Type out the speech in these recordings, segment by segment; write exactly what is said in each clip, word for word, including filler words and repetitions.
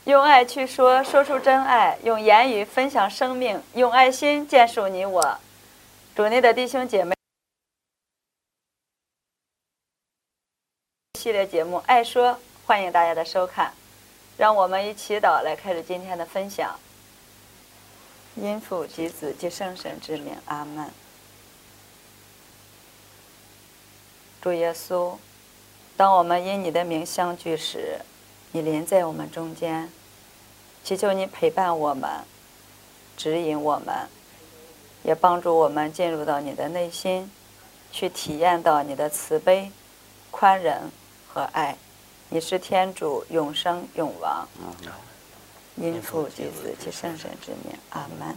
用爱去说，说出真爱；用言语分享生命，用爱心建树你我。主内的弟兄姐妹，系列节目《爱说》，欢迎大家的收看。让我们以祈祷来开始今天的分享。因父及子及圣神之名，阿门。主耶稣，当我们因你的名相聚时，你临在我们中间，祈求你陪伴我们，指引我们，也帮助我们进入到你的内心，去体验到你的慈悲、宽仁和爱。你是天主，永生永王。因父及子及圣神之名，阿门。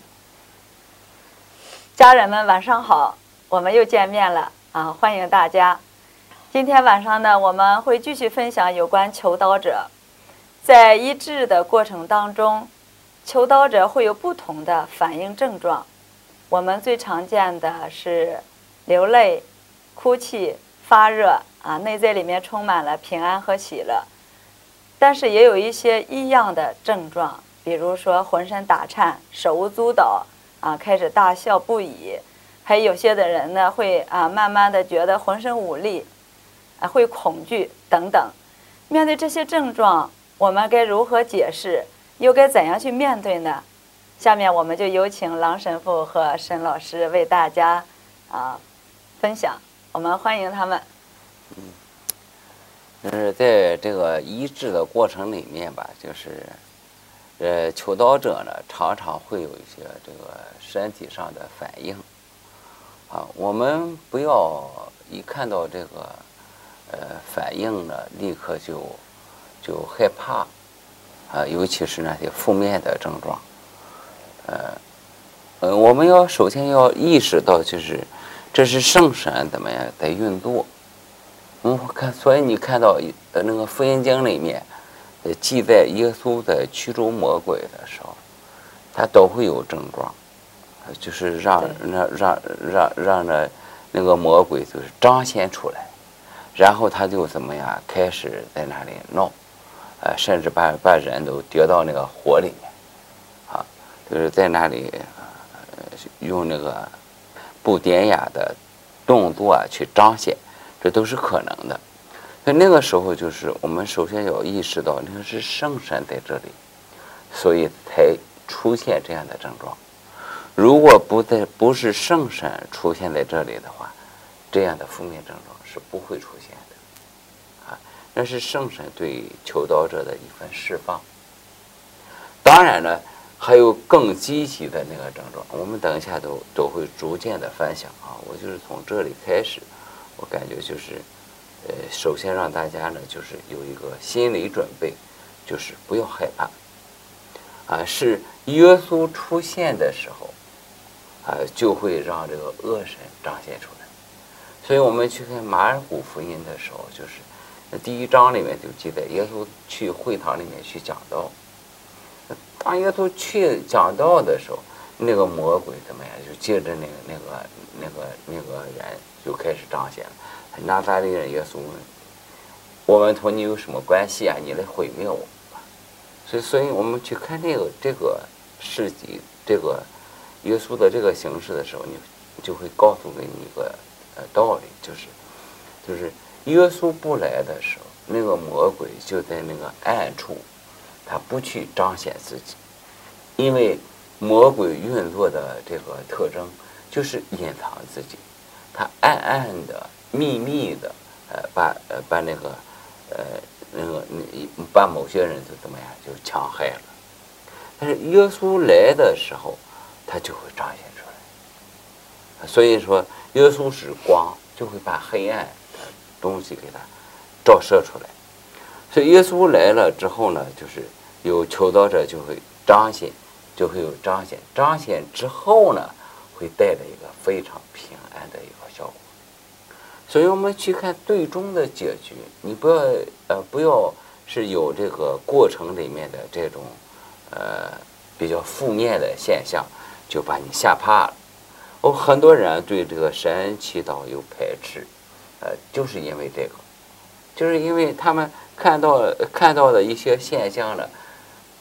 家人们晚上好，我们又见面了啊！欢迎大家。今天晚上呢，我们会继续分享有关求祷者。在医治的过程当中，求祷者会有不同的反应症状。我们最常见的是流泪、哭泣、发热啊，内在里面充满了平安和喜乐。但是也有一些异样的症状，比如说浑身打颤、手舞足蹈啊，开始大笑不已。还有些的人呢，会啊慢慢的觉得浑身无力，啊会恐惧等等。面对这些症状，我们该如何解释，又该怎样去面对呢？下面我们就有请郎神父和沈老师为大家啊分享，我们欢迎他们。 嗯，就是在这个医治的过程里面吧，就是呃求祷者呢常常会有一些这个身体上的反应啊，我们不要一看到这个呃反应呢，立刻就就害怕啊，尤其是那些负面的症状。呃，呃，我们要首先要意识到，就是这是圣神怎么样在运作。我们看，所以你看到呃那个福音经里面，呃记载耶稣在驱逐魔鬼的时候，他都会有症状，就是让让让让让那那个魔鬼就是彰显出来，然后他就怎么样开始在那里闹，呃，甚至把把人都跌到那个火里面。就是在那里，呃，用那个不典雅的动作啊去彰显，这都是可能的。所以那个时候，就是我们首先要意识到，那个是圣神在这里，所以才出现这样的症状。如果不在不是圣神出现在这里的话，这样的负面症状是不会出现的。啊，那是圣神对求祷者的一份释放。当然了。还有更积极的那个症状，我们等一下都都会逐渐的分享啊。我就是从这里开始，我感觉就是，呃，首先让大家呢就是有一个心理准备，就是不要害怕，啊，是耶稣出现的时候，啊，就会让这个恶神彰显出来。所以我们去看马尔谷福音的时候，就是第一章里面就记载耶稣去会堂里面去讲道。当耶稣去讲道的时候，那个魔鬼怎么样？就接着那个那个那个那个人就开始彰显了。拿撒勒人耶稣，我们同你有什么关系啊？你来毁灭我们吧！所以，所以我们去看这个这个事迹，这个耶稣的这个形式的时候，你就会告诉给你一个呃道理，就是就是耶稣不来的时候，那个魔鬼就在那个暗处。他不去彰显自己，因为魔鬼运作的这个特征就是隐藏自己，他暗暗的、秘密的，呃，把呃把那个呃那个把某些人就怎么样就戕害了。但是耶稣来的时候，他就会彰显出来。所以说，耶稣是光，就会把黑暗的东西给他照射出来。所以耶稣来了之后呢，就是有求祷者就会彰显，就会有彰显，彰显之后呢，会带来一个非常平安的一个效果。所以我们去看最终的结局，你不要呃不要是有这个过程里面的这种呃比较负面的现象，就把你吓怕了。我、哦、很多人对这个神祈祷有排斥，呃，就是因为这个。就是因为他们看到看到的一些现象呢，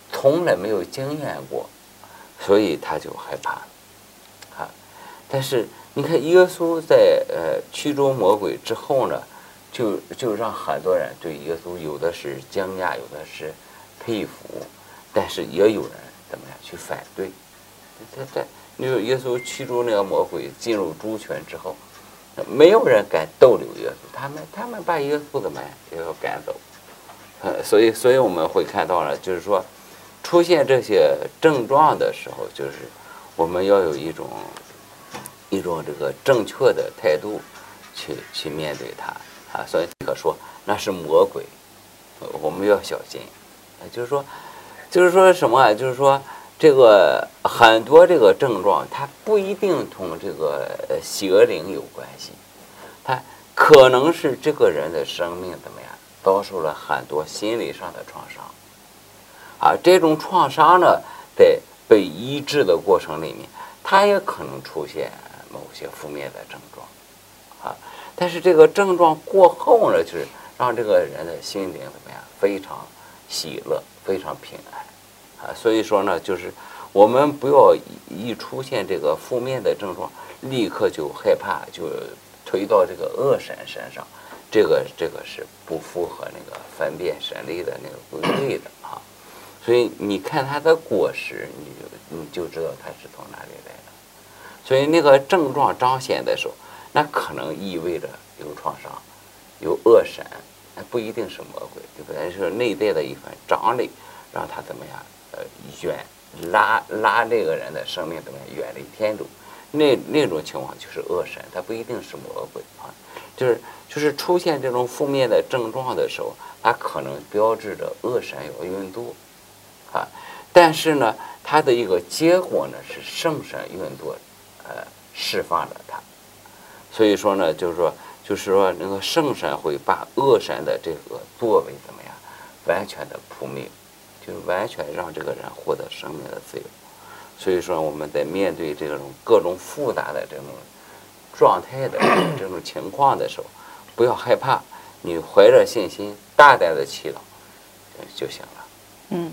从来没有经验过，所以他就害怕啊。但是你看，耶稣在呃驱逐魔鬼之后呢，就就让很多人对耶稣有的是惊讶，有的是佩服，但是也有人怎么样去反对。这这，你说耶稣驱逐那个魔鬼进入猪圈之后，没有人敢逗留耶稣，他们他们把耶稣怎么样也要赶走。呃，所以所以我们会看到了，就是说，出现这些症状的时候，就是我们要有一种一种这个正确的态度去去面对它啊。所以可说那是魔鬼，我们要小心。就是说，就是说什么啊？就是说这个很多这个症状，它不一定同这个邪灵有关系，它可能是这个人的生命怎么样？遭受了很多心理上的创伤，啊，这种创伤呢，在被医治的过程里面，它也可能出现某些负面的症状，啊，但是这个症状过后呢，就是让这个人的心灵怎么样，非常喜乐，非常平安，啊，所以说呢，就是我们不要一出现这个负面的症状，立刻就害怕，就推到这个恶神身上。这个这个是不符合那个分辨神力的那个规律的啊，所以你看它的果实，你就你就知道它是从哪里来的。所以那个症状彰显的时候，那可能意味着有创伤，有恶神，那不一定是魔鬼，对不对？是内在的一份张力，让他怎么样？呃，远拉拉这个人的生命怎么样远离天主？那那种情况就是恶神，它不一定是魔鬼啊。就是就是出现这种负面的症状的时候，它可能标志着恶神要运作，啊，但是呢，它的一个结果呢是圣神运作，呃，释放了它。所以说呢，就是说，就是说那个圣神会把恶神的这个作为怎么样，完全的扑灭，就是完全让这个人获得生命的自由。所以说我们在面对这种各种复杂的这种状态的这种情况的时候，不要害怕，你怀着信心，大胆的祈祷就行了。 嗯。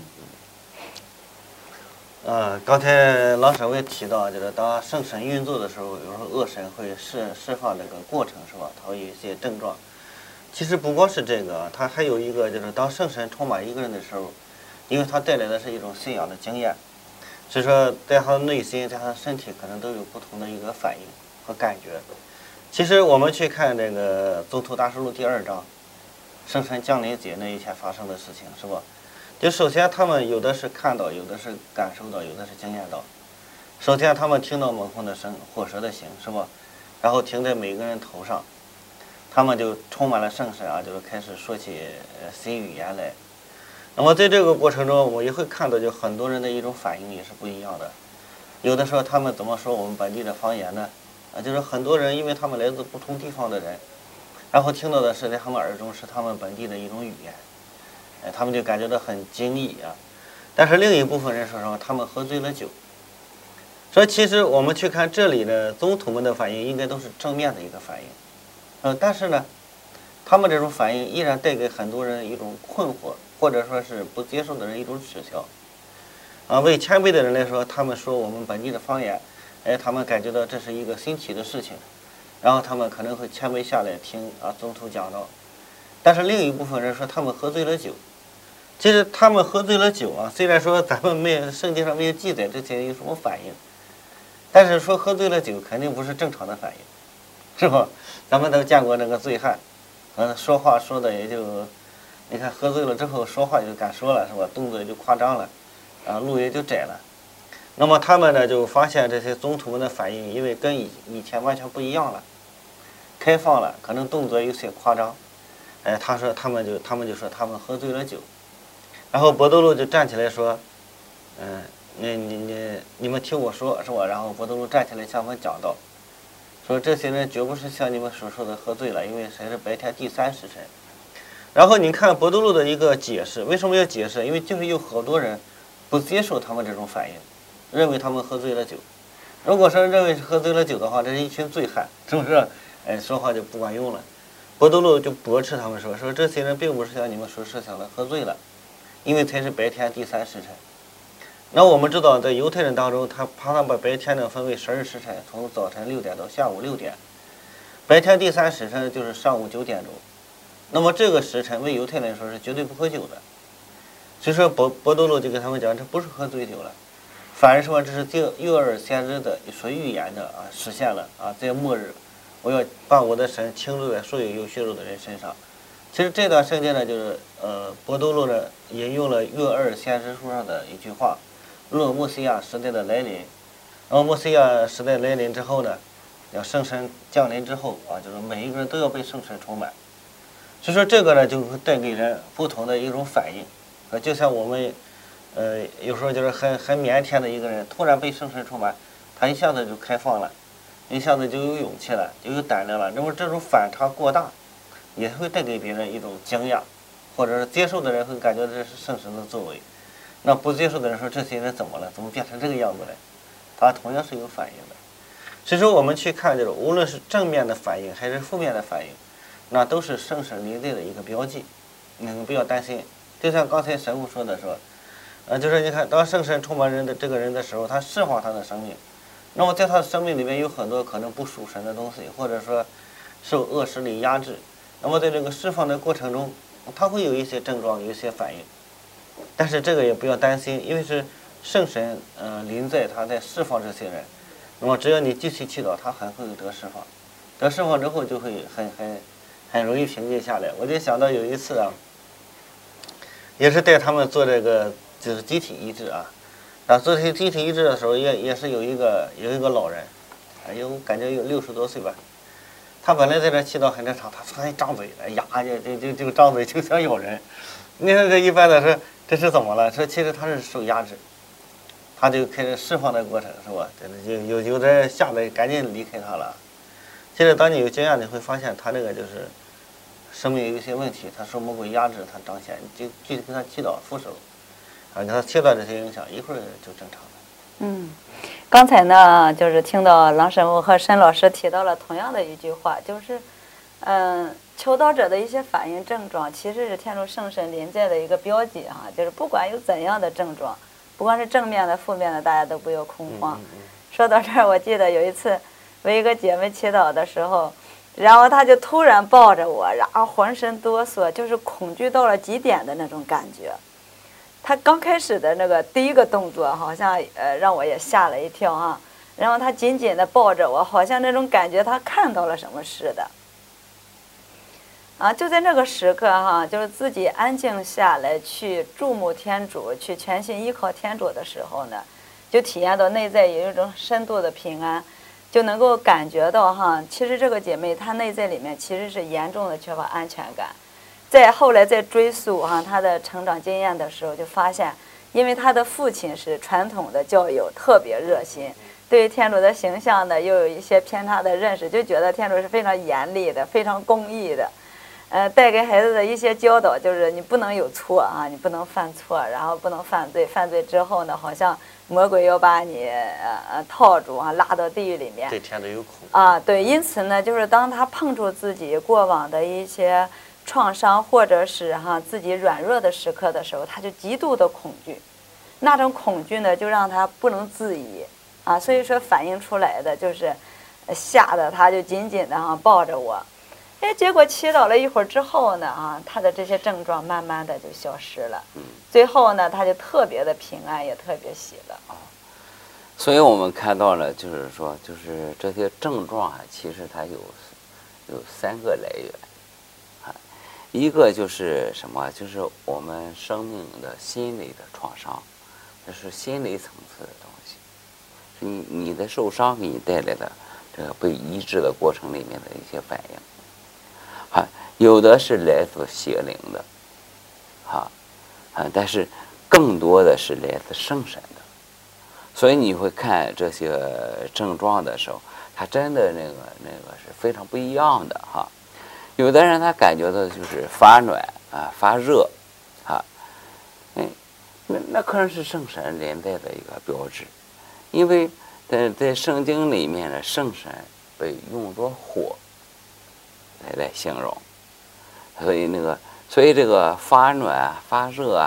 呃，刚才老师也提到，就是当圣神运作的时候，有时候恶神会释释放这个过程，是吧？它会有一些症状。其实不光是这个，它还有一个就是当圣神充满一个人的时候，因为他带来的是一种信仰的经验，所以说在他的内心，在他的身体可能都有不同的一个反应和感觉。其实我们去看这个《宗徒大事录》第二章，圣神降临节那一天发生的事情，是吧？就首先他们有的是看到，有的是感受到，有的是经验到。首先他们听到猛风的声，火蛇的形，是吧？然后停在每个人头上，他们就充满了圣神啊，就是开始说起呃新语言来。那么在这个过程中，我也会看到，就很多人的一种反应也是不一样的。有的时候他们怎么说我们本地的方言呢？啊，就是很多人因为他们来自不同地方的人，然后听到的是在他们耳中是他们本地的一种语言，哎，他们就感觉到很惊异啊。但是另一部分人说什么，他们喝醉了酒。所以其实我们去看这里呢，宗徒们的反应应该都是正面的一个反应，呃，但是呢，他们这种反应依然带给很多人一种困惑，或者说是不接受的人一种耻笑。啊，为谦卑的人来说，他们说我们本地的方言，哎，他们感觉到这是一个新奇的事情，然后他们可能会谦卑下来听啊宗徒讲道。但是另一部分人说他们喝醉了酒。其实他们喝醉了酒啊，虽然说咱们没有圣经上没有记载这些人有什么反应，但是说喝醉了酒肯定不是正常的反应，是吧？咱们都见过那个醉汉，嗯，说话说的也就，你看喝醉了之后说话就敢说了，是吧？动作也就夸张了，啊，路也就窄了。那么他们呢就发现这些宗徒们的反应，因为跟以以前完全不一样了，开放了，可能动作有些夸张。哎，他说他们就他们就说他们喝醉了酒。然后伯多禄就站起来说：“嗯，你你你你们听我说，是吧？”然后伯多禄站起来向我们讲道，说这些人绝不是像你们所说的喝醉了，因为谁是白天第三时辰。然后你看伯多禄的一个解释，为什么要解释？因为就是有好多人不接受他们这种反应，认为他们喝醉了酒。如果说认为是喝醉了酒的话，这是一群醉汉，是不是？哎，说话就不管用了。伯多禄就驳斥他们说：“说这些人并不是像你们所设想的喝醉了。” 因为才是白天第三时辰。那我们知道，在犹太人当中，他把他把白天呢分为十二时辰，从早晨六点到下午六点。白天第三时辰就是上午九点钟。那么这个时辰为犹太人来说是绝对不喝酒的。所以说伯伯多禄就跟他们讲，这不是喝醉酒了，反而说这是这约珥先知的所预言的啊实现了啊，在末日，我要把我的神倾注在所有有血肉的人身上。其实这段圣经呢，就是呃伯多禄呢引用了约珥先知书上的一句话。论墨西亚时代的来临，然后墨西亚时代来临之后呢，要圣神降临之后啊，就是每一个人都要被圣神充满。所以说这个呢，就会带给人不同的一种反应，啊，就像我们，呃，有时候就是很很腼腆的一个人，突然被圣神充满，他一下子就开放了，一下子就有勇气了，就有胆量了。那么这种反差过大，也会带给别人一种惊讶，或者是接受的人会感觉这是圣神的作为。那不接受的人说这些人怎么了？怎么变成这个样子了？他同样是有反应的。所以说我们去看这种，无论是正面的反应还是负面的反应，那都是圣神临在的一个标记。你们不要担心。就像刚才神父说的说，呃，就是你看，当圣神充满人的这个人的时候，他释放他的生命。那么在他的生命里面有很多可能不属神的东西，或者说受恶势力压制。那么在这个释放的过程中，他会有一些症状，有一些反应。但是这个也不要担心，因为是圣神呃临在，他在释放这些人。那么只要你继续祈祷，他很会得释放。得释放之后就会很很很容易平静下来。我就想到有一次啊，也是带他们做这个就是集体医治啊，然后做这些集体医治的时候也也是有一个有一个老人，有感觉有六十多岁吧。他本来在这祈祷很正常，他突然张嘴，哎呀，就就就就张嘴就想咬人。你看这一般的是。这是怎么了？说其实他是受压制，他就开始释放的过程，是吧？有有有的人吓得赶紧离开他了。其实当你有经验，你会发现他这个就是生命有一些问题，他受魔鬼压制，他彰显，就就跟他祈祷扶手，啊，给他切断这些影响，一会儿就正常了。 嗯，刚才呢，就是听到郎神父和申老师提到了同样的一句话，就是，嗯。求道者的一些反应症状，其实是天主圣神临在的一个标记哈，就是不管有怎样的症状，不管是正面的、负面的，大家都不要恐慌。 嗯嗯嗯、 说到这儿，我记得有一次为一个姐妹祈祷的时候，然后她就突然抱着我，然后浑身哆嗦，就是恐惧到了极点的那种感觉。她刚开始的那个第一个动作，好像呃让我也吓了一跳啊。然后她紧紧地抱着我，好像那种感觉她看到了什么似的。啊，就在那个时刻哈，就是自己安静下来，去注目天主，去全心依靠天主的时候呢，就体验到内在有一种深度的平安，就能够感觉到哈，其实这个姐妹她内在里面其实是严重的缺乏安全感。在后来在追溯哈她的成长经验的时候，就发现，因为她的父亲是传统的教友，特别热心，对于天主的形象呢又有一些偏差的认识，就觉得天主是非常严厉的，非常公义的。呃，带给孩子的一些教导就是你不能有错啊，你不能犯错，然后不能犯罪，犯罪之后呢，好像魔鬼要把你呃呃套住啊，拉到地狱里面。 对天都有苦啊，对，因此呢，就是当他碰触自己过往的一些创伤，或者是哈自己软弱的时刻的时候，他就极度的恐惧，那种恐惧呢，就让他不能自已啊，所以说反映出来的就是吓得他就紧紧的哈抱着我。哎，结果祈祷了一会儿之后呢，啊，他的这些症状慢慢的就消失了。 嗯， 最后呢，他就特别的平安，也特别喜乐。 啊，所以我们看到了，就是说，就是这些症状啊，其实它有有三个来源，啊，一个就是什么？就是我们生命的心理的创伤，这是心理层次的东西，是你你的受伤给你带来的这个被医治的过程里面的一些反应。啊，有的是来自邪灵的，哈，啊，但是更多的是来自圣神的，所以你会看这些症状的时候，它真的那个那个是非常不一样的哈。有的人他感觉到就是发暖啊、发热，啊，哎，那那可能是圣神临在的一个标志，因为在在圣经里面的圣神被用作火来来形容，所以那个所以这个发暖啊、发热啊，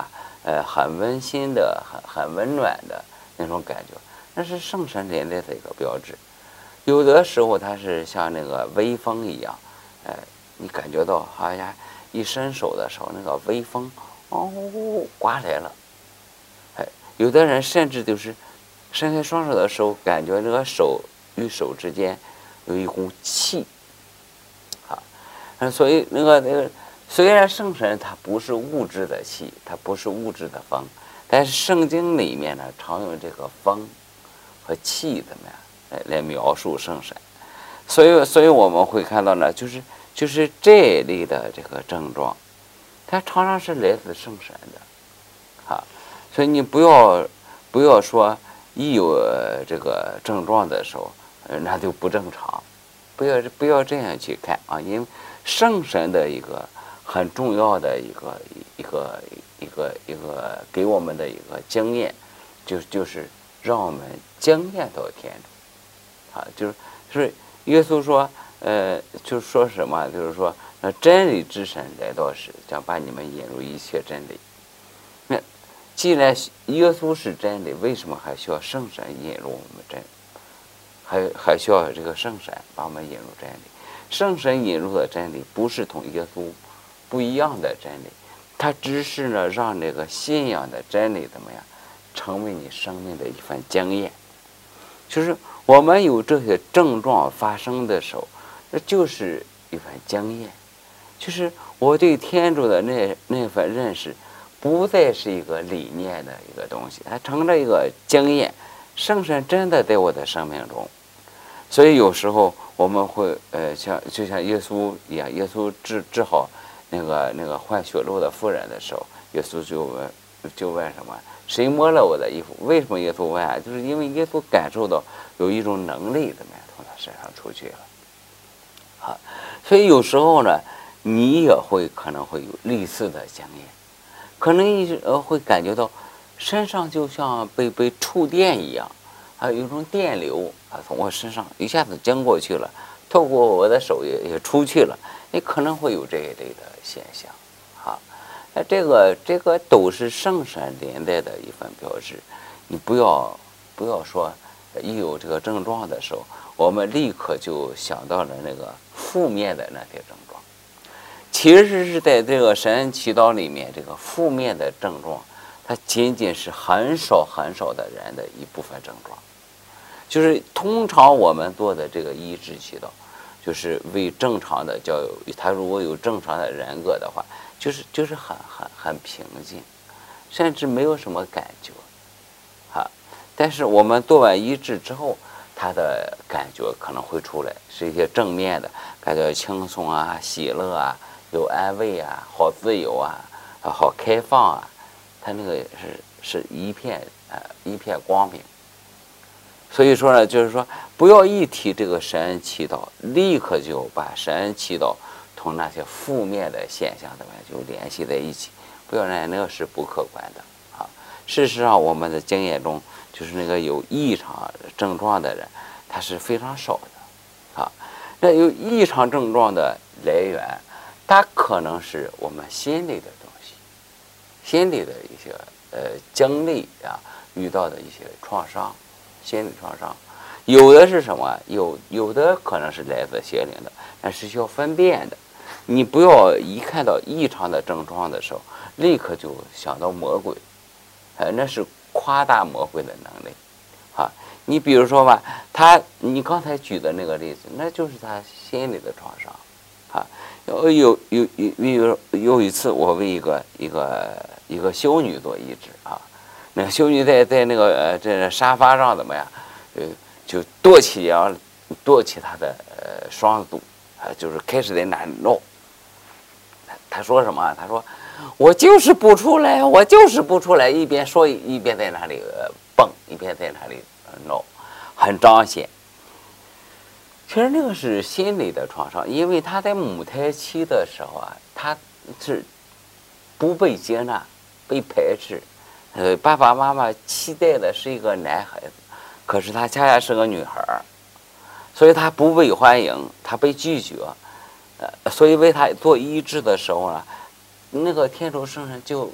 呃，很温馨的、很很温暖的那种感觉，那是圣神临在的一个标志。有的时候它是像那个微风一样，哎、呃，你感觉到好像一伸手的时候，那个微风哦刮来了，哎，有的人甚至就是伸开双手的时候，感觉那个手与手之间有一股气，啊，所以那个那个。虽然圣神它不是物质的气，它不是物质的风，但是圣经里面呢常用这个风和气怎么样来来描述圣神，所以所以我们会看到呢，就是就是这一类的这个症状，它常常是来自圣神的，啊，所以你不要不要说一有这个症状的时候，那就不正常，不要不要这样去看啊，因为圣神的一个。很重要的一个一个一个一个给我们的一个经验，就就是让我们经验到天主，啊，就是就是耶稣说，呃，就说什么，就是说，那真理之神来到时，将把你们引入一切真理。那既然耶稣是真理，为什么还需要圣神引入我们真理？还还需要这个圣神把我们引入真理？圣神引入的真理不是同耶稣不一样的真理，它只是呢让这个信仰的真理怎么样，成为你生命的一份经验。就是我们有这些症状发生的时候，这就是一份经验。就是我对天主的那那份认识，不再是一个理念的一个东西，它成了一个经验。圣神真的在我的生命中，所以有时候我们会呃像就像耶稣一样，耶稣治治好。那个那个患血漏的妇人的时候，耶稣就问就问什么？谁摸了我的衣服？为什么耶稣问啊？就是因为耶稣感受到有一种能力怎么样从他身上出去了。好，所以有时候呢，你也会可能会有类似的经验，可能一呃会感觉到身上就像被被触电一样，还有一种电流啊从我身上一下子经过去了，透过我的手也也出去了。你可能会有这一类的现象，哈，那这个这个都是圣神临在的一份标志。你不要不要说一有这个症状的时候，我们立刻就想到了那个负面的那些症状。其实是在这个神恩祈祷里面，这个负面的症状，它仅仅是很少很少的人的一部分症状。就是通常我们做的这个医治祈祷。就是为正常的交友，他如果有正常的人格的话，就是就是很很很平静，甚至没有什么感觉，啊，但是我们做完医治之后，他的感觉可能会出来，是一些正面的，感觉轻松啊、喜乐啊、有安慰啊、好自由啊、好开放啊，他那个是是一片啊、呃、一片光明。所以说呢，就是说，不要一提这个神恩祈祷，立刻就把神恩祈祷同那些负面的现象怎么样就联系在一起，不要认为那个是不客观的啊。事实上，我们的经验中，就是那个有异常症状的人，他是非常少的啊。那有异常症状的来源，它可能是我们心理的东西，心理的一些呃经历啊，遇到的一些创伤。心理创伤，有的是什么？有有的可能是来自邪灵的，但是需要分辨的。你不要一看到异常的症状的时候，立刻就想到魔鬼，呃，那是夸大魔鬼的能力，啊，你比如说吧，他你刚才举的那个例子，那就是他心理的创伤，啊，有有有有有有一次，我为一个一个一个修女做医治啊。那个修女在在那个呃这沙发上怎么样？呃，就跺起腰，跺起她的呃双肚，啊，就是开始在那闹。她说什么？她说：“我就是不出来，我就是不出来。”一边说一边在那里呃蹦，一边在那里闹，很彰显。其实那个是心理的创伤，因为她在母胎期的时候啊，她是不被接纳，被排斥。呃，爸爸妈妈期待的是一个男孩子，可是他恰恰是个女孩儿，所以他不被欢迎，他被拒绝，呃，所以为他做医治的时候呢，那个天主圣人就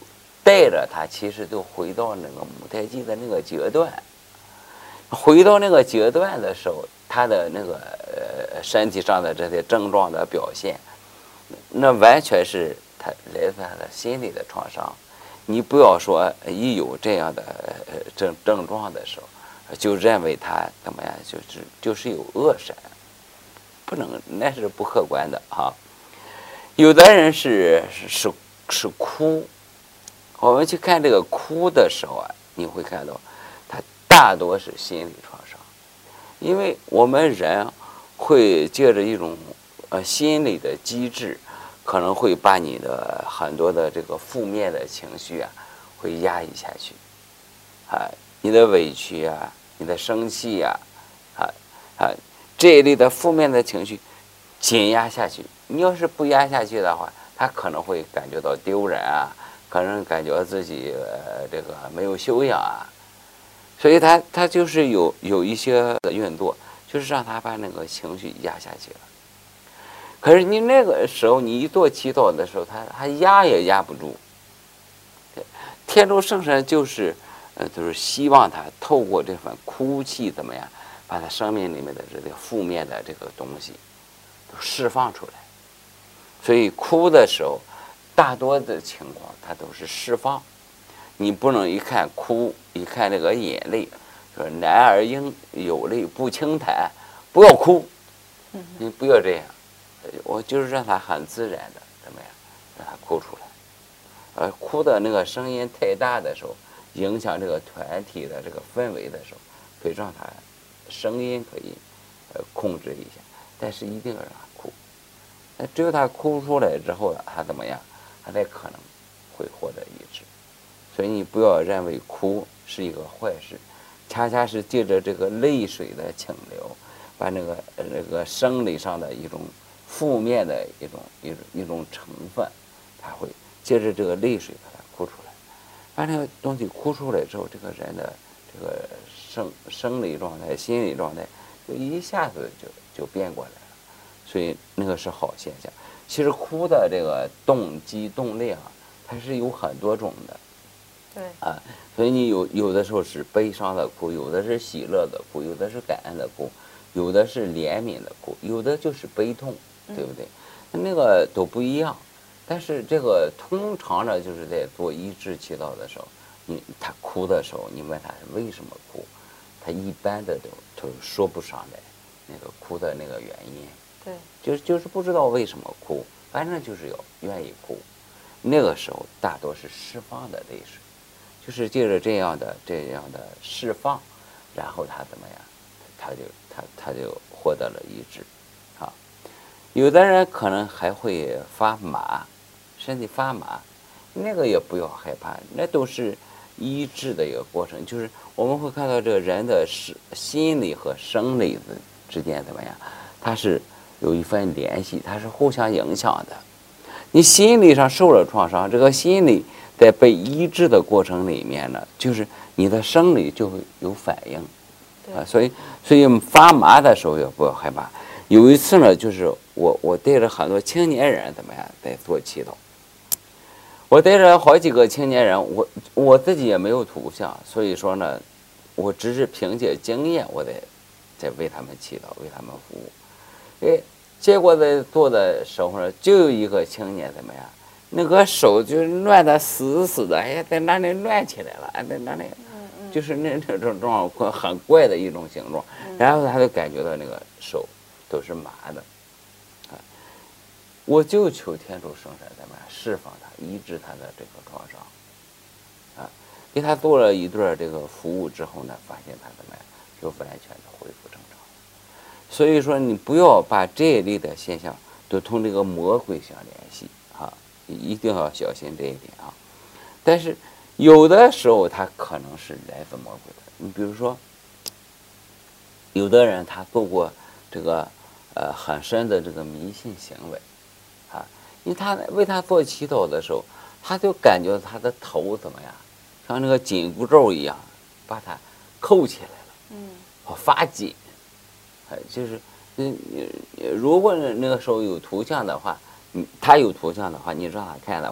带着他，其实就回到那个母胎记的那个阶段。回到那个阶段的时候，他的那个呃身体上的这些症状的表现，那完全是他来自他的心理的创伤。你不要说一有这样的呃症症状的时候，就认为他怎么样，就是就是有恶神，不能，那是不客观的哈。有的人是是是哭，我们去看这个哭的时候啊，你会看到他大多是心理创伤，因为我们人会借着一种呃心理的机制，可能会把你的很多的这个负面的情绪啊，会压抑下去，啊，你的委屈啊，你的生气呀，啊啊这一类的负面的情绪紧压下去。你要是不压下去的话，他可能会感觉到丢人啊，可能感觉自己呃这个没有修养啊，所以他他就是有有一些运作，就是让他把那个情绪压下去了。可是你那个时候，你一做祈祷的时候，他他压也压不住。天主圣神就是，呃，就是希望他透过这份哭泣，怎么样，把他生命里面的这个负面的这个东西都释放出来。所以哭的时候，大多的情况它都是释放。你不能一看哭，一看这个眼泪，说男儿应有泪不轻弹，不要哭，你不要这样。我就是让他很自然的怎么样，让他哭出来。呃，哭的那个声音太大的时候，影响这个团体的这个氛围的时候，可以让他声音可以呃控制一下，但是一定要让他哭。那只有他哭出来之后，他怎么样，他才可能会获得医治。所以你不要认为哭是一个坏事，恰恰是借着这个泪水的倾流，把那个呃那个生理上的一种负面的一种一种一种成分，它会借着这个泪水把它哭出来。把这个东西哭出来之后，这个人的这个生生理状态、心理状态就一下子就就变过来了。所以那个是好现象。其实哭的这个动机动力啊，它是有很多种的。 对啊，所以你有有的时候是悲伤的哭，有的是喜乐的哭，有的是感恩的哭，有的是怜悯的哭，有的就是悲痛，对不对？那个都不一样。但是这个通常呢，就是在做医治祈祷的时候，你他哭的时候，你问他是为什么哭，他一般的都都说不上来那个哭的那个原因。 对， 就就是不知道为什么哭，反正就是要愿意哭。那个时候大多是释放的泪水，就是借着这样的这样的释放，然后他怎么样，他就他他就获得了医治。啊，有的人可能还会发麻，身体发麻，那个也不要害怕，那都是医治的一个过程。就是我们会看到这个人的是心理和生理之间怎么样，它是有一份联系，它是互相影响的。你心理上受了创伤，这个心理在被医治的过程里面呢，就是你的生理就会有反应，啊，所以所以发麻的时候也不要害怕。有一次呢，就是我我带着很多青年人怎么样在做祈祷，我带着好几个青年人，我我自己也没有图像，所以说呢，我只是凭借经验，我在在为他们祈祷，为他们服务。哎，结果在做的时候呢，就有一个青年怎么样，那个手就乱得死死的，哎，在那里乱起来了，哎，在那里，就是那那种状况很怪的一种形状，然后他就感觉到那个手都是麻的，啊，我就求天主圣神怎么样释放他，医治他的这个创伤，啊，给他做了一段这个服务之后呢，发现他怎么样就完全的恢复正常。所以说，你不要把这一类的现象都同这个魔鬼相联系啊，一定要小心这一点啊。但是有的时候，它可能是来自魔鬼的。你比如说，有的人他做过这个呃很深的这个迷信行为啊，因为他为他做祈祷的时候，他就感觉他的头怎么样，像那个紧箍咒一样，把它扣起来了，嗯，发紧。就是，嗯，如果那个时候有图像的话，你他有图像的话，你让他看的话，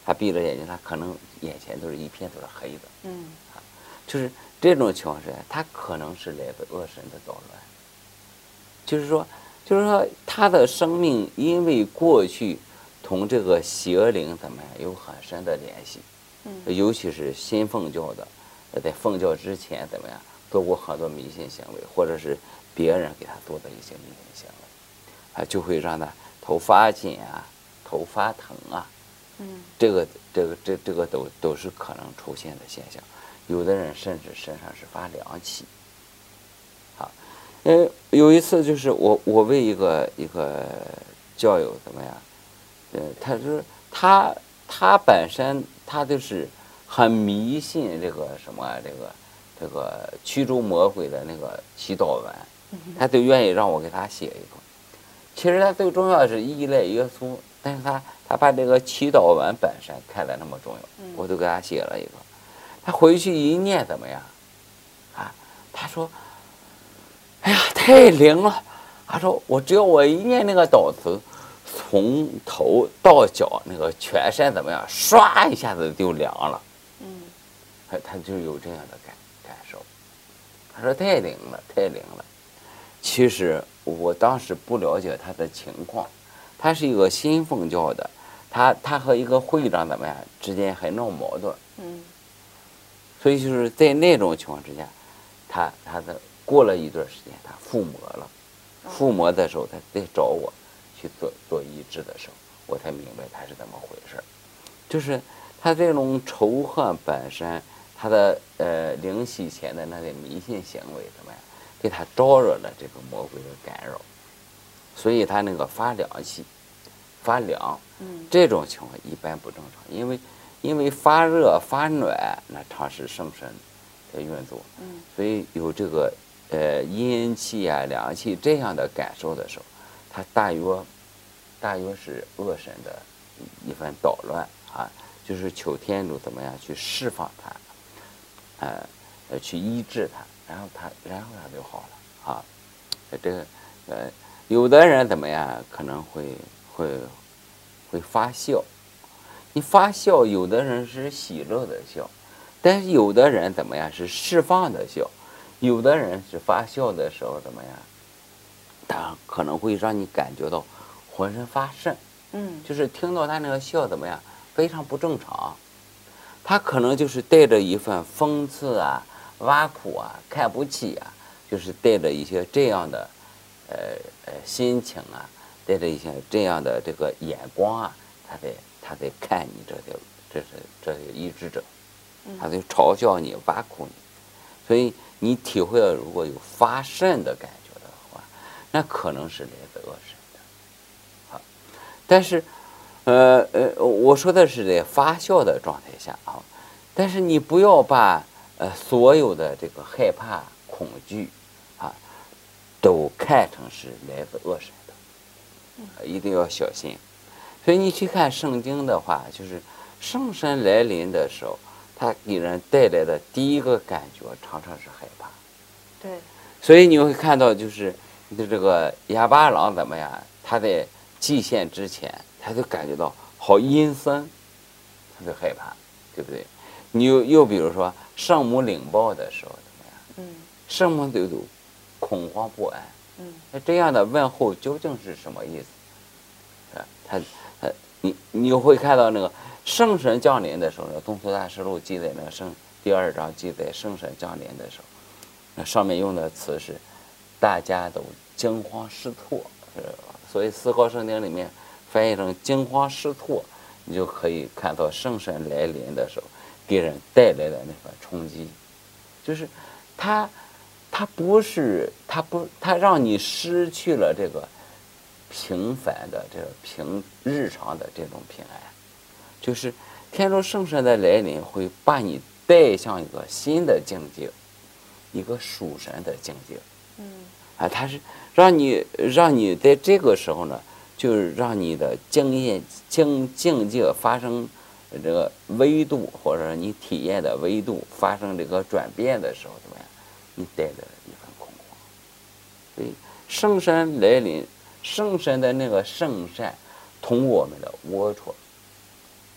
他闭着眼睛，他可能眼前都是一片都是黑的。 嗯， 啊，就是这种情况之下，他可能是来自恶神的捣乱。就是说，就是说他的生命因为过去同这个邪灵怎么样有很深的联系， 嗯， 尤其是新奉教的，在奉教之前怎么样做过很多迷信行为，或者是别人给他做的一些迷信行为，啊，就会让他头发紧啊，头发疼啊， 嗯， 这个这个这这个都都是可能出现的现象。有的人甚至身上是发凉气。好，呃，有一次就是我我为一个一个教友怎么样，呃，他是他他本身他就是很迷信这个什么这个这个驱逐魔鬼的那个祈祷文，他就愿意让我给他写一个。其实他最重要的是依赖耶稣，但是他他把这个祈祷文本身看得那么重要，我就给他写了一个。他回去一念怎么样？啊，他说：“哎呀，太灵了！”他说：“我只要我一念那个祷词，从头到脚那个全身怎么样，唰一下子就凉了。” 嗯， 他他就有这样的感感受。他说：“太灵了，太灵了。”其实我当时不了解他的情况，他是一个新奉教的，他他和一个会长怎么样之间还闹矛盾。 嗯。 所以就是在那种情况之下，他他的过了一段时间，他附魔了。附魔的时候，他再找我去做做医治的时候，我才明白他是怎么回事。就是他这种仇恨本身，他的呃灵洗前的那些迷信行为怎么样，给他招惹了这个魔鬼的干扰，所以他那个发凉气、发凉，这种情况一般不正常，因为。因为发热发暖，那常是圣神的运作， 嗯， 所以有这个呃阴气啊、凉气这样的感受的时候，它大约大约是恶神的一番捣乱啊，就是求天主怎么样去释放它，呃呃去医治它，然后它然后它就好了啊。这个呃有的人怎么样可能会会会发笑。你发笑，有的人是喜乐的笑，但是有的人怎么样是释放的笑，有的人是发笑的时候怎么样，他可能会让你感觉到浑身发瘆， 嗯， 就是听到他那个笑怎么样，非常不正常，他可能就是带着一份讽刺啊、挖苦啊、看不起啊，就是带着一些这样的呃呃心情啊，带着一些这样的这个眼光啊，他在。他在看你这些，这是这些医治者，他就嘲笑你、挖苦你，所以你体会到如果有发瘆的感觉的话，那可能是来自恶神的。好，但是，呃呃，我说的是在发笑的状态下啊，但是你不要把呃所有的这个害怕、恐惧啊，都看成是来自恶神的，一定要小心。所以你去看圣经的话，就是圣神来临的时候，他给人带来的第一个感觉常常是害怕。 对。 所以你会看到，就是你的这个亚巴郎怎么样？他在祭献之前，他就感觉到好阴森，他就害怕，对不对？你又又比如说圣母领报的时候怎么样？ 嗯。 圣母就有恐慌不安。 嗯。 那这样的问候究竟是什么意思？啊，他。呃，你你会看到那个圣神降临的时候，《东苏大师录》记载那个圣第二章记载圣神降临的时候，那上面用的词是大家都惊慌失措，所以思考圣经里面翻译成惊慌失措，你就可以看到圣神来临的时候给人带来的那个冲击，就是他他不是他不他让你失去了这个。平凡的这个平日常的这种平安，就是天主圣神的来临会把你带向一个新的境界，一个属神的境界。 嗯， 啊，它是让你让你在这个时候呢，就是让你的经验境境界发生这个维度，或者你体验的维度发生这个转变的时候，怎么样？你带来了一份恐慌。所以圣神来临。圣神的那个圣善，同我们的龌龊，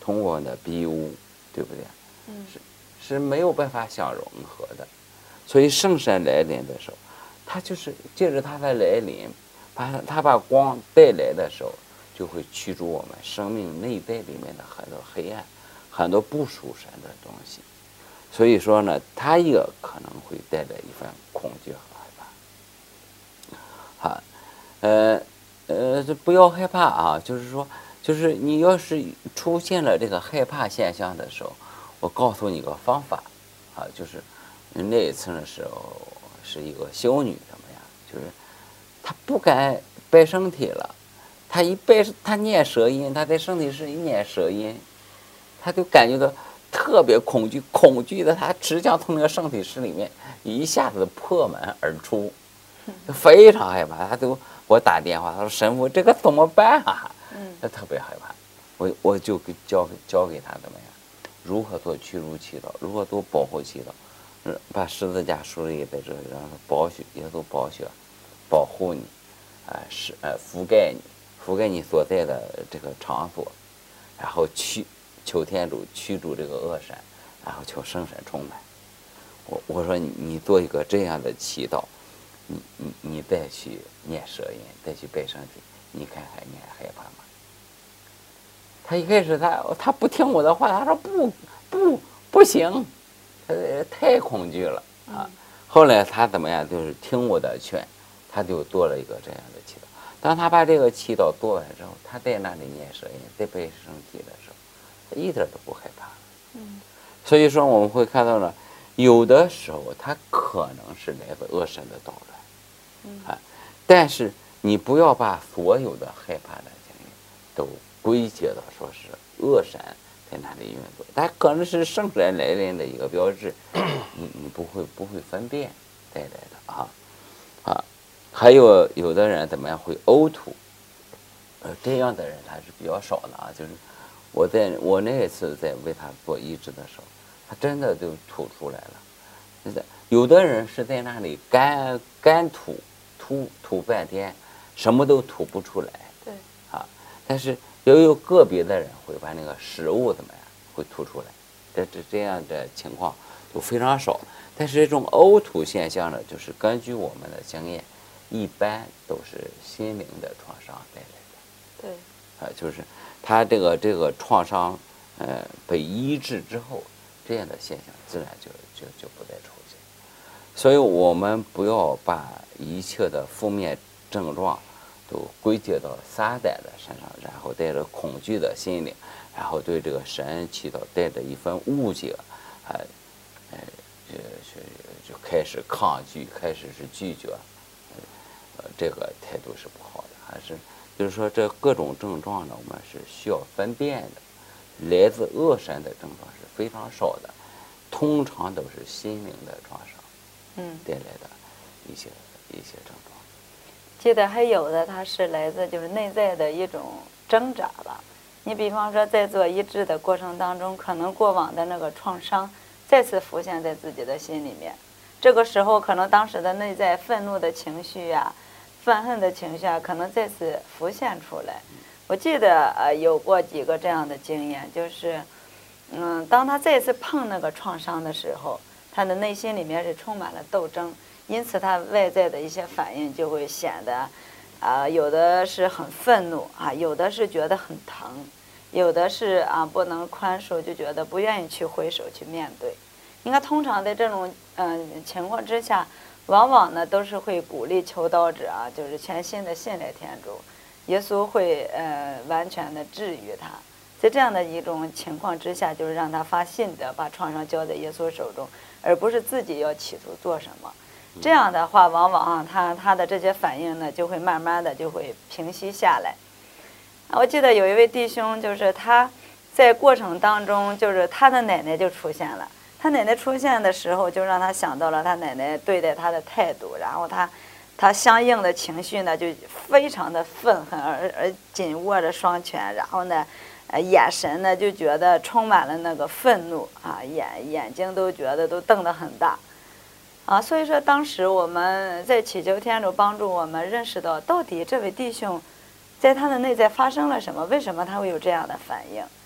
通过的比武，对不对？ 嗯， 是是没有办法相融合的。所以圣神来临的时候，他就是借着他的来临，把他把光带来的时候，就会驱逐我们生命内在里面的很多黑暗，很多不属神的东西。所以说呢，他也可能会带来一份恐惧和害怕。好，呃呃，不要害怕啊，就是说，就是你要是出现了这个害怕现象的时候，我告诉你一个方法啊，就是那一次的时候是一个修女怎么样，就是她不敢拜身体了，她一拜她念舌音，她在身体是一念舌音，她就感觉到特别恐惧，恐惧的她只想从那个身体室里面一下子破门而出，非常害怕。她都给我打电话，她说神父这个怎么办啊？ 嗯， 她特别害怕。我我就给教教给她怎么样，如何做驱逐祈祷，如何做保护祈祷，把十字架树立在这里，让它保血，也都保血，保护你，啊、呃、是呃覆盖你，覆盖你所在的这个场所，然后驱求天主驱逐这个恶神，然后求圣神充满。我我说你你做一个这样的祈祷，你你你再去念舌音，再去拜身体，你看看你还害怕吗？他一开始他他不听我的话，他说不不不行，他太恐惧了啊。后来他怎么样？就是听我的劝，他就做了一个这样的祈祷。当他把这个祈祷做完之后，他在那里念舌音，在拜身体的时候，他一点都不害怕。 嗯， 所以说我们会看到呢，有的时候他可能是来自恶神的捣乱， 嗯啊，但是你不要把所有的害怕的经历都归结到说是恶神在那里运作，它可能是圣神来临的一个标志，你你不会不会分辨带来的啊啊，还有有的人怎么样会呕吐，呃，这样的人他是比较少的啊，就是我在我那一次在为他做医治的时候，他真的就吐出来了。有的人是在那里干干吐吐吐半天，什么都吐不出来。 对啊，但是也有个别的人会把那个食物怎么样会吐出来，这这这样的情况都非常少。但是这种呕吐现象呢，就是根据我们的经验，一般都是心灵的创伤带来的。 对， 啊，就是他这个这个创伤，呃，被医治之后，这样的现象自然就就就不再出现。所以我们不要把一切的负面症状都归结到撒旦的身上，然后带着恐惧的心灵，然后对这个神祈祷带着一份误解，啊，呃，就就就开始抗拒，开始是拒绝，呃，这个态度是不好的，还是就是说这各种症状呢，我们是需要分辨的，来自恶神的症状是非常少的，通常都是心灵的创伤， 嗯， 带来的一些一些症状。 记得还有的，它是来自就是内在的一种挣扎吧。你比方说，在做医治的过程当中，可能过往的那个创伤再次浮现在自己的心里面。这个时候，可能当时的内在愤怒的情绪呀、愤恨的情绪啊，可能再次浮现出来。我记得呃有过几个这样的经验，就是嗯，当他再次碰那个创伤的时候，他的内心里面是充满了斗争。因此，他外在的一些反应就会显得，啊、呃，有的是很愤怒啊，有的是觉得很疼，有的是啊不能宽恕，就觉得不愿意去回首去面对。应该通常在这种嗯、呃、情况之下，往往呢都是会鼓励求祷者啊，就是全心的信赖天主，耶稣会呃完全的治愈他。在这样的一种情况之下，就是让他发信德，把创伤交在耶稣手中，而不是自己要企图做什么。这样的话，往往啊，他他的这些反应呢，就会慢慢的就会平息下来。我记得有一位弟兄，就是他在过程当中，就是他的奶奶就出现了。他奶奶出现的时候，就让他想到了他奶奶对待他的态度，然后他他相应的情绪呢，就非常的愤恨，而而紧握着双拳，然后呢，呃，眼神呢就觉得充满了那个愤怒啊，眼眼睛都觉得都瞪得很大。啊，所以说当时我们在祈求天主帮助我们认识到，到底这位弟兄在他的内在发生了什么？为什么他会有这样的反应？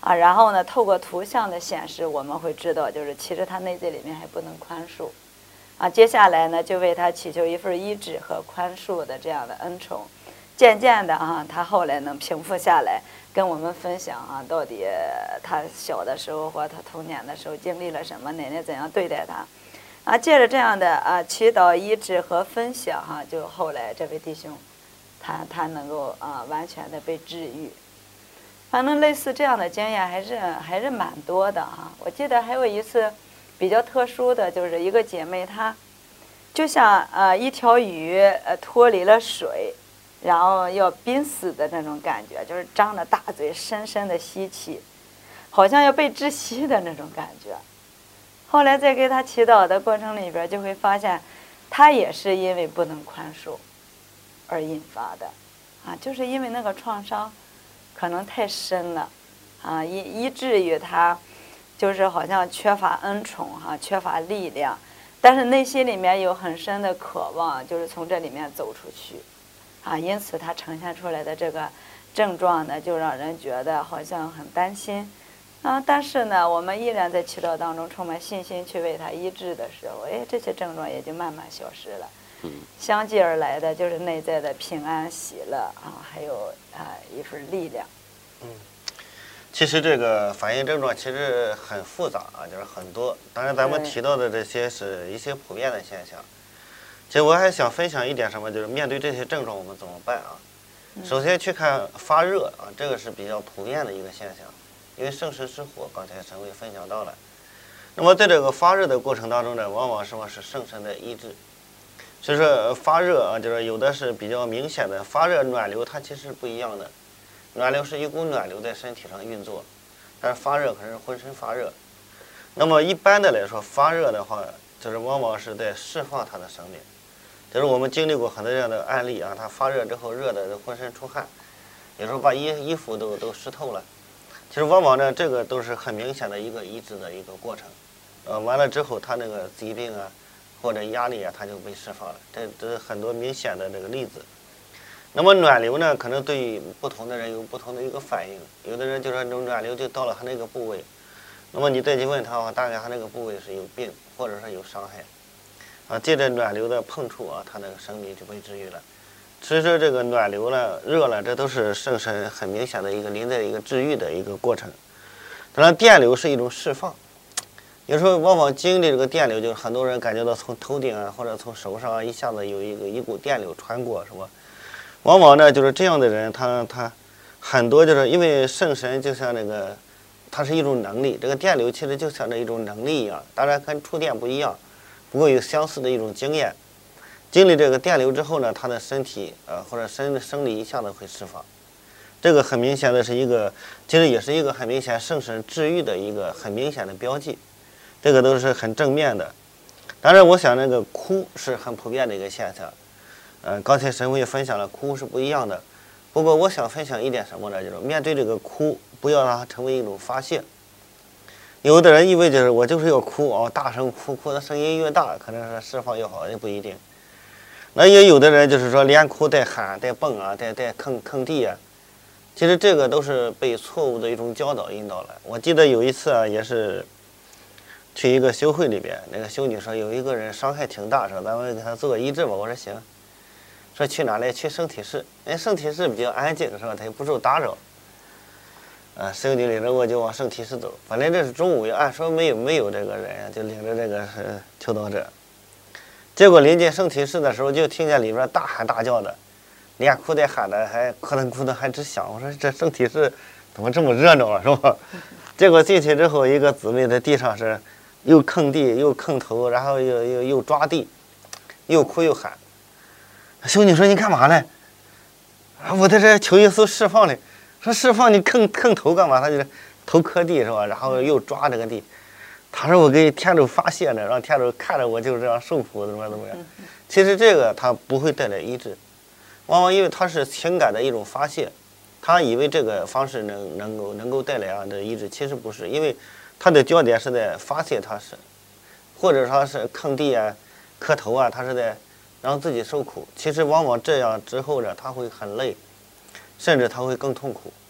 啊，然后呢，透过图像的显示，我们会知道，就是其实他内在里面还不能宽恕，啊，接下来呢，就为他祈求一份医治和宽恕的这样的恩宠，渐渐的啊，他后来能平复下来，跟我们分享啊，到底他小的时候或他童年的时候经历了什么，奶奶怎样对待他，啊，借着这样的啊祈祷医治和分享哈、啊，就后来这位弟兄，他他能够啊完全的被治愈。反正类似这样的经验还是还是蛮多的啊。我记得还有一次比较特殊的，就是一个姐妹她就像呃一条鱼呃脱离了水，然后要濒死的那种感觉，就是张着大嘴深深的吸气，好像要被窒息的那种感觉。后来在给她祈祷的过程里边，就会发现她也是因为不能宽恕而引发的啊，就是因为那个创伤可能太深了，啊，以以至于他就是好像缺乏恩宠哈、啊，缺乏力量，但是内心里面有很深的渴望，就是从这里面走出去，啊，因此他呈现出来的这个症状呢，就让人觉得好像很担心，啊，但是呢，我们依然在祈祷当中充满信心去为他医治的时候，哎，这些症状也就慢慢消失了。相继而来的就是内在的平安喜乐啊，还有啊一份力量。 嗯，其实这个反应症状其实很复杂啊，就是很多。当然，咱们提到的这些是一些普遍的现象。其实我还想分享一点什么，就是面对这些症状我们怎么办啊？首先去看发热啊，这个是比较普遍的一个现象，因为圣神是火，刚才陈伟分享到了。那么在这个发热的过程当中呢，往往什么是圣神的医治。所以说发热啊，就是有的是比较明显的发热暖流，它其实不一样的。暖流是一股暖流在身体上运作，但是发热可是浑身发热。那么一般的来说，发热的话，就是往往是在释放它的生命。就是我们经历过很多这样的案例啊，它发热之后热的浑身出汗，有时候把衣衣服都都湿透了。其实往往呢，这个都是很明显的一个医治的一个过程。呃，完了之后，他那个疾病啊，或者压力啊，它就被释放了。这这是很多明显的这个例子。那么暖流呢，可能对于不同的人有不同的一个反应。有的人就说，这种暖流就到了他那个部位，那么你再去问他的话，大概他那个部位是有病，或者是有伤害。啊，借着暖流的碰触啊，他那个生命就被治愈了。所以说这个暖流了、热了，这都是圣神很明显的一个临在一个治愈的一个过程。当然，电流是一种释放。有时候往往经历这个电流，就是很多人感觉到从头顶啊，或者从手上啊，一下子有一个一股电流穿过，是吧？往往呢，就是这样的人，他他很多就是因为圣神就像那个，它是一种能力，这个电流其实就像这一种能力一样，当然跟触电不一样，不过有相似的一种经验。经历这个电流之后呢，他的身体呃或者身生理一下子会释放。这个很明显的是一个，其实也是一个很明显圣神治愈的一个很明显的标记。这个都是很正面的。当然我想那个哭是很普遍的一个现象，呃，刚才神父也分享了哭是不一样的。不过我想分享一点什么呢，就是面对这个哭，不要让它成为一种发泄。有的人以为就是我就是要哭啊，大声哭，哭的声音越大，可能是释放越好，也不一定。那也有的人就是说连哭带喊带蹦啊，带带吭吭地啊，其实这个都是被错误的一种教导引导了。我记得有一次啊，也是去一个修会里边，那个修女说有一个人伤害挺大，说咱们给他做个医治吧。我说行。说去哪里？去圣体室。哎，圣体室比较安静，是吧？他也不受打扰。啊，修女领着我就往圣体室走。本来这是中午，按说没有没有这个人，就领着这个是求祷者。结果临近圣体室的时候，就听见里边大喊大叫的，连哭带喊的，还哭腾哭腾还直响。我说这圣体室怎么这么热闹啊，是吧？结果进去之后，一个姊妹在地上是又吭地又吭头，然后又又又抓地，又哭又喊。修女说你干嘛呢？我在这求耶稣释放嘞。说释放你吭吭头干嘛？他就是头磕地是吧？然后又抓这个地。他说我给天主发泄呢，让天主看着我就是这样受苦怎么怎么样。其实这个他不会带来医治，往往因为他是情感的一种发泄，他以为这个方式能能够能够带来啊的医治，其实不是，因为他的焦点是在发泄他是，或者说是吭地啊、磕头啊，他是在让自己受苦。其实往往这样之后呢，他会很累，甚至他会更痛苦。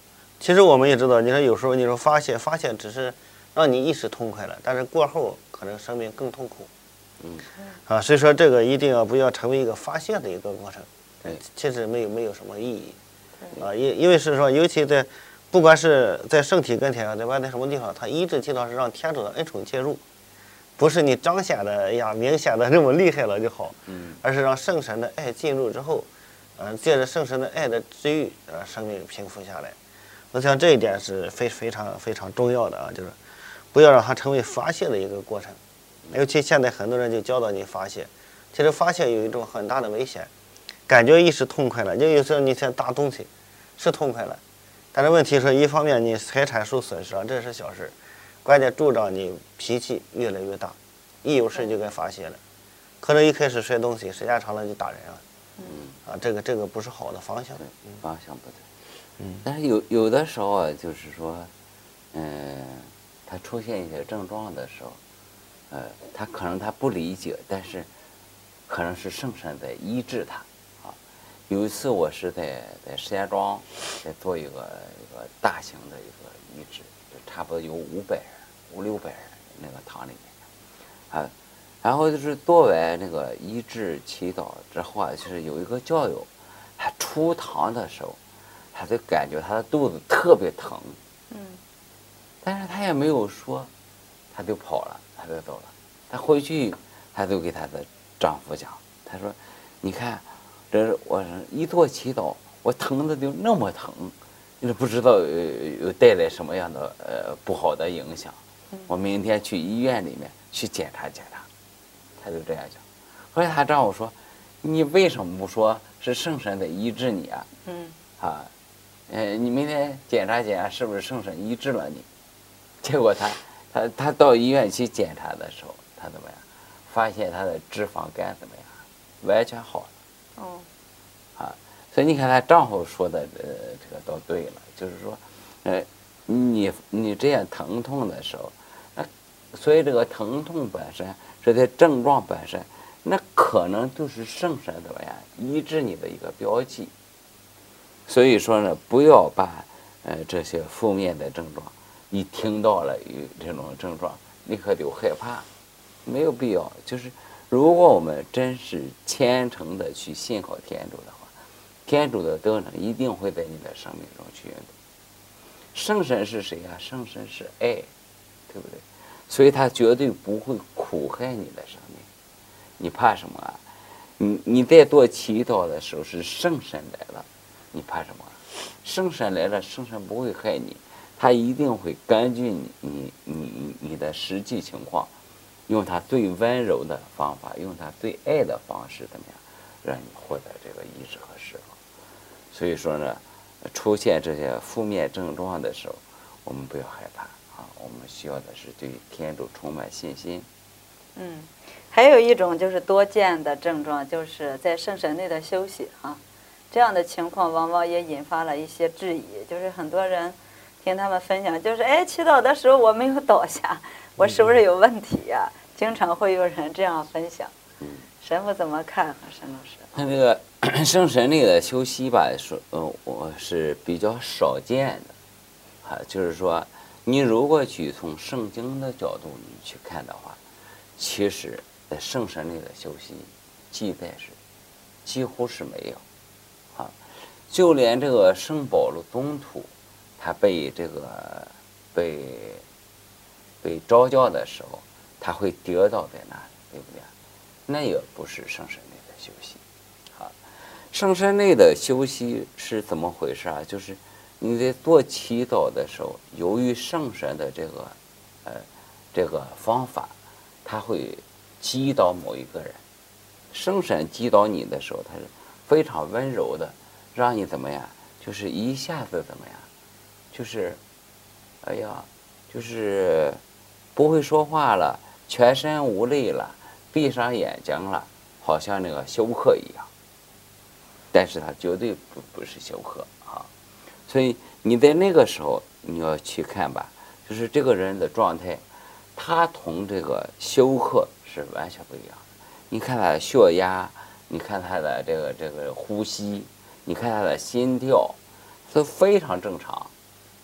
其实我们也知道，你说有时候你说发泄发泄只是让你一时痛快了，但是过后可能生命更痛苦。 嗯， 啊，所以说这个一定要不要成为一个发泄的一个过程， 对， 其实没有没有什么意义。啊，因因为是说，尤其在不管是在圣体跟前啊，在外在什么地方，它医治祈祷是让天主的恩宠介入，不是你彰显的哎呀明显的这么厉害了就好， 嗯， 而是让圣神的爱进入之后，嗯、借着圣神的爱的治愈，呃，生命平复下来。我想这一点是非非常非常重要的啊，就是不要让它成为发泄的一个过程。尤其现在很多人就教导你发泄，其实发泄有一种很大的危险，感觉一时痛快了，就有时候你想大东西是痛快了，但是问题是一方面你财产受损失了，这是小事，关键助长你脾气越来越大，一有事就该发泄了，可能一开始摔东西，时间长了就打人了。 嗯， 啊，这个这个不是好的方向。 对，方向不对。 嗯， 但是有有的时候啊，就是说，嗯、他出现一些症状的时候，呃，他可能他不理解，但是可能是圣神在医治他啊。有一次我是在在石家庄在做一个一个大型的一个医治，就差不多有五百人、五六百人那个堂里面啊。然后就是做完那个医治祈祷之后啊，就是有一个教友，他出堂的时候，他就感觉他的肚子特别疼， 嗯， 但是他也没有说，他就跑了，他就走了。他回去，他就给他的丈夫讲，他说：“你看，这是我一做祈祷，我疼的就那么疼，就是不知道有有带来什么样的呃不好的影响。我明天去医院里面去检查检查。”他就这样讲。后来她丈夫说：“你为什么不说是圣神在医治你啊？ 嗯， 啊，呃，你明天检查检查是不是圣神医治了你？”结果他他他到医院去检查的时候，他怎么样？发现他的脂肪肝怎么样？完全好了。 哦， 啊，所以你看她丈夫说的呃这个都对了，就是说，呃，你你这样疼痛的时候，那所以这个疼痛本身。这些症状本身，那可能就是圣神怎么样医治你的一个标记。所以说呢，不要把呃这些负面的症状，一听到了有这种症状，立刻就害怕，没有必要。就是如果我们真是虔诚的去信靠天主的话，天主的德能一定会在你的生命中去运动。圣神是谁啊？圣神是爱，对不对？所以他绝对不会苦害你的生命，你怕什么啊？你你在做祈祷的时候是圣神来了，你怕什么？圣神来了，圣神不会害你，他一定会根据你你你你的实际情况，用他最温柔的方法，用他最爱的方式，怎么样，让你获得这个医治和释放。所以说呢，出现这些负面症状的时候，我们不要害怕。我们需要的是对天主充满信心。 嗯，还有一种就是多见的症状，就是在圣神内的休息啊，这样的情况往往也引发了一些质疑。就是很多人听他们分享，就是哎，祈祷的时候我没有倒下，我是不是有问题呀、啊？经常会有人这样分享。神父怎么看啊，沈老师？ 他这个圣神内的休息吧，说呃，我是比较少见的，啊，就是说。你如果去从圣经的角度你去看的话，其实在圣神内的休息记载是几乎是没有，啊，就连这个圣保罗宗徒，他被这个被被召教的时候，他会跌倒在那里，对不对？那也不是圣神内的休息，啊，圣神内的休息是怎么回事啊？就是你在做祈祷的时候，由于圣神的这个，呃，这个方法，他会击倒某一个人。圣神击倒你的时候，他是非常温柔的，让你怎么样？就是一下子怎么样？就是，哎呀，就是不会说话了，全身无力了，闭上眼睛了，好像那个休克一样。但是他绝对不不是休克啊。所以你在那个时候你要去看吧，就是这个人的状态，他同这个休克是完全不一样的。你看他的血压，你看他的这个这个呼吸，你看他的心跳，都非常正常。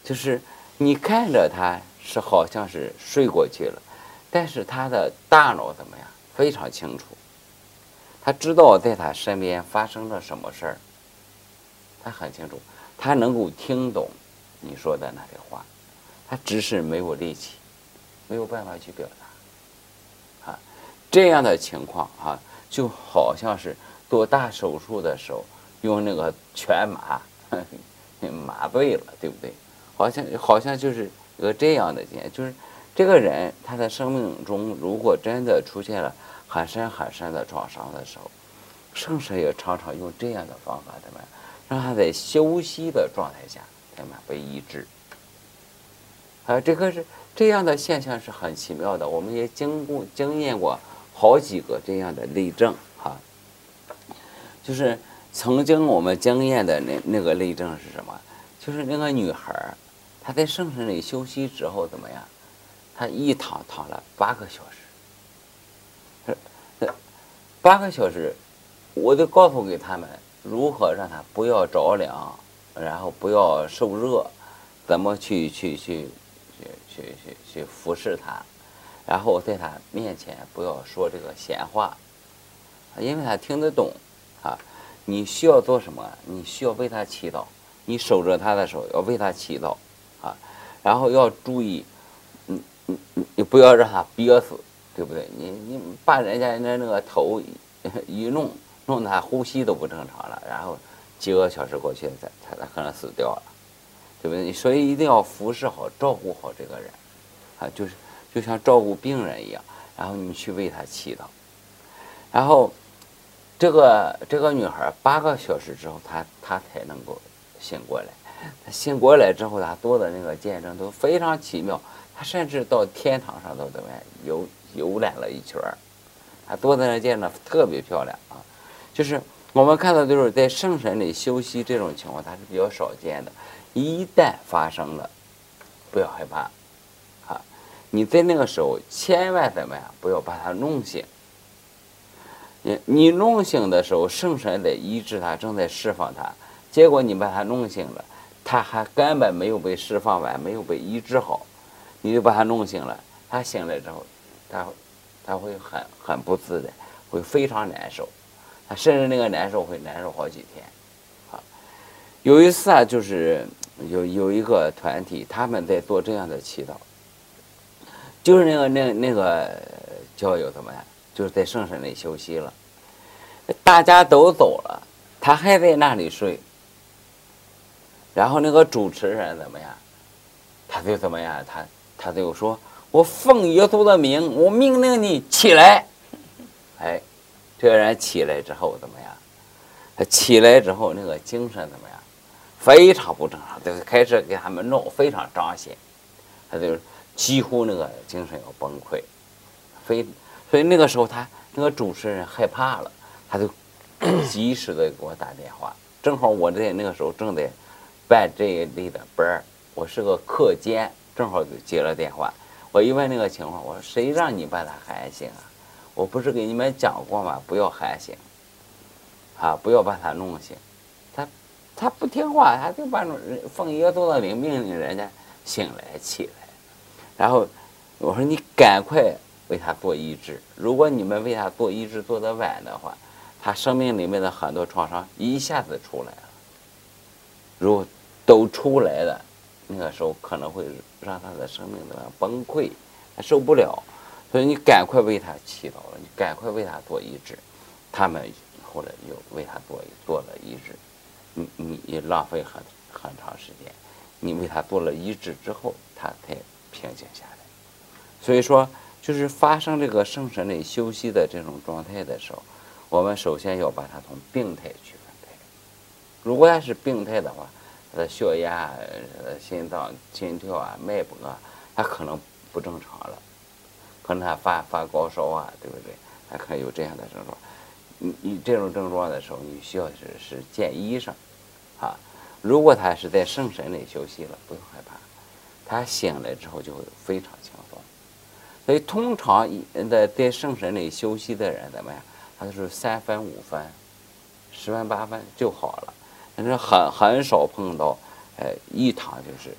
就是你看着他是好像是睡过去了，但是他的大脑怎么样？非常清楚，他知道在他身边发生了什么事儿，他很清楚，他能够听懂你说的那些话，他只是没有力气，没有办法去表达。啊，这样的情况啊，就好像是做大手术的时候用那个全麻麻醉了，对不对？好像好像就是一个这样的经验，就是这个人他的生命中如果真的出现了很深很深的创伤的时候，圣神也常常用这样的方法，怎么样，让他在休息的状态下，怎么样被医治。啊，这个是这样的现象是很奇妙的，我们也经过经验过好几个这样的例证哈。就是曾经我们经验的那那个例证是什么？就是那个女孩，她在圣神里休息之后怎么样？她一躺躺了八个小时。八个小时，我就告诉给他们如何让她不要着凉，然后不要受热，怎么去去去去去去去服侍她，然后在她面前不要说这个闲话，因为她听得懂啊。你需要做什么？你需要为她祈祷，你守着她的手要为她祈祷啊，然后要注意，嗯嗯嗯，你不要让她憋死。对不对？你你把人家那那个头一弄，弄他呼吸都不正常了，然后几个小时过去，他他他可能死掉了，对不对？所以一定要服侍好、照顾好这个人，啊，就是就像照顾病人一样，然后你去为他祈祷，然后这个这个女孩八个小时之后，她她才能够醒过来。她醒过来之后，她做的那个见证都非常奇妙，她甚至到天堂上都怎么样游。游览了一圈儿，他做的那件呢特别漂亮啊，就是我们看到就是在圣神里休息这种情况，它是比较少见的。一旦发生了，不要害怕啊！你在那个时候千万怎么样，不要把它弄醒。你你弄醒的时候，圣神在医治他，正在释放他，结果你把他弄醒了，他还根本没有被释放完，没有被医治好，你就把他弄醒了，他醒来之后。他他会很很不自在，会非常难受，他甚至那个难受会难受好几天。啊，有一次啊，就是有有一个团体，他们在做这样的祈祷，就是那个那那个教友怎么样，就是在圣神里休息了，大家都走了，他还在那里睡。然后那个主持人怎么样，他就怎么样，他他就说。我奉耶稣的名，我命令你起来。哎，这个人起来之后怎么样？他起来之后那个精神怎么样？非常不正常，就开始给他们闹，非常张显，他就几乎那个精神要崩溃。非所以那个时候他那个主持人害怕了，他就及时的给我打电话。正好我在那个时候正在办这一类的班儿，我是个课监，正好就接了电话。我一问那个情况，我说谁让你把他喊醒啊？我不是给你们讲过吗？不要喊醒，啊，不要把他弄醒。他他不听话，他就把奉耶稣的名命令人家醒来起来。然后我说你赶快为他做医治，如果你们为他做医治做得晚的话，他生命里面的很多创伤一下子出来了。如果都出来了，那个时候可能会让他的生命怎么样崩溃，他受不了，所以你赶快为他祈祷了，你赶快为他做医治。他们后来又为他做做了医治，你你也浪费很很长时间，你为他做了医治之后，他才平静下来。所以说，就是发生这个圣神里休息的这种状态的时候，我们首先要把它从病态区分开。如果他是病态的话，他的血压、呃、心脏、心跳啊、脉搏啊，他可能不正常了，可能他发发高烧啊，对不对？他可能有这样的症状。你你这种症状的时候，你需要是是见医生，啊，如果他是在圣神里休息了，不用害怕，他醒来之后就会非常轻松。所以通常的在圣神里休息的人怎么样？他就是三分五分、十分八分就好了。但是很很少碰到，呃，一躺就是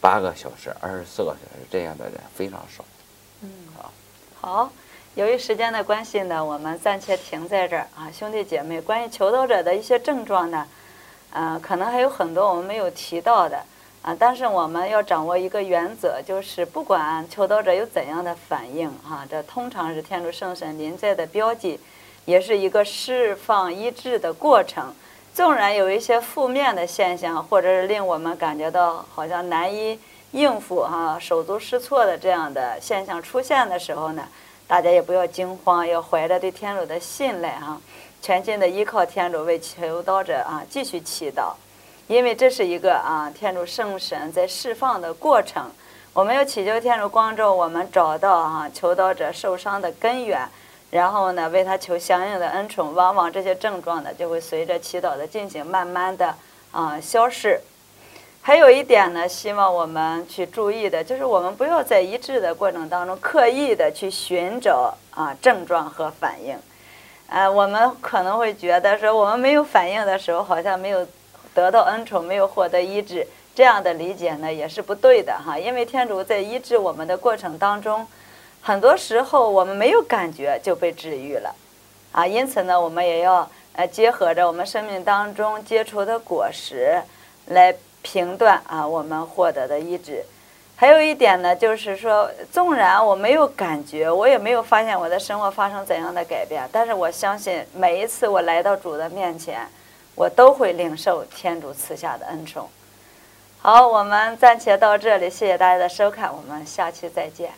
八个小时、二十四个小时这样的人非常少。 嗯，好，好。由于时间的关系呢，我们暂且停在这儿啊，兄弟姐妹，关于求道者的一些症状呢，呃，可能还有很多我们没有提到的啊，但是我们要掌握一个原则，就是不管求道者有怎样的反应啊，这通常是天主圣神临在的标记，也是一个释放医治的过程。纵然有一些负面的现象，或者是令我们感觉到好像难以应付哈、啊、手足失措的这样的现象出现的时候呢，大家也不要惊慌，要怀着对天主的信赖哈、啊，全心的依靠天主，为求道者啊继续祈祷，因为这是一个啊天主圣神在释放的过程。我们要祈求天主光照我们，找到啊求道者受伤的根源，然后呢为他求相应的恩宠，往往这些症状呢就会随着祈祷的进行慢慢的啊消逝。还有一点呢，希望我们去注意的，就是我们不要在医治的过程当中刻意的去寻找啊症状和反应。呃，我们可能会觉得说，我们没有反应的时候，好像没有得到恩宠，没有获得医治，这样的理解呢也是不对的哈。因为天主在医治我们的过程当中，很多时候我们没有感觉就被治愈了，啊，因此呢，我们也要呃结合着我们生命当中结出的果实来评断啊我们获得的医治。还有一点呢，就是说，纵然我没有感觉，我也没有发现我的生活发生怎样的改变，但是我相信每一次我来到主的面前，我都会领受天主赐下的恩宠。好，我们暂且到这里，谢谢大家的收看，我们下期再见。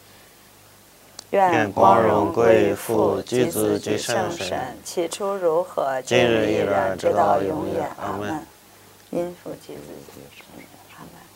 愿光荣归于父、及子、及圣神， 起初如何， 今日依然，直到永远。 阿门。因父及子及圣神，阿门。